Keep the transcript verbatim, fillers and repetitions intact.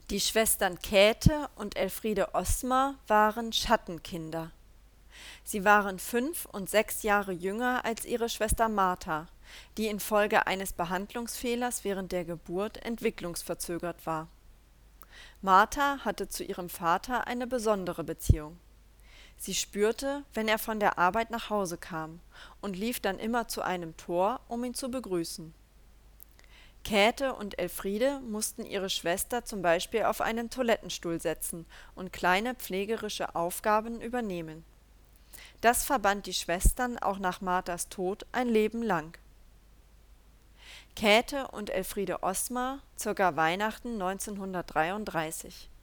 Die Schwestern Käthe und Elfriede Osma waren Schattenkinder. Sie waren fünf und sechs Jahre jünger als ihre Schwester Martha, die infolge eines Behandlungsfehlers während der Geburt entwicklungsverzögert war. Martha hatte zu ihrem Vater eine besondere Beziehung. Sie spürte, wenn er von der Arbeit nach Hause kam, und lief dann immer zu einem Tor, um ihn zu begrüßen. Käthe und Elfriede mussten ihre Schwester zum Beispiel auf einen Toilettenstuhl setzen und kleine pflegerische Aufgaben übernehmen. Das verband die Schwestern auch nach Marthas Tod ein Leben lang. Käthe und Elfriede Osma, circa Weihnachten neunzehnhundertdreiunddreißig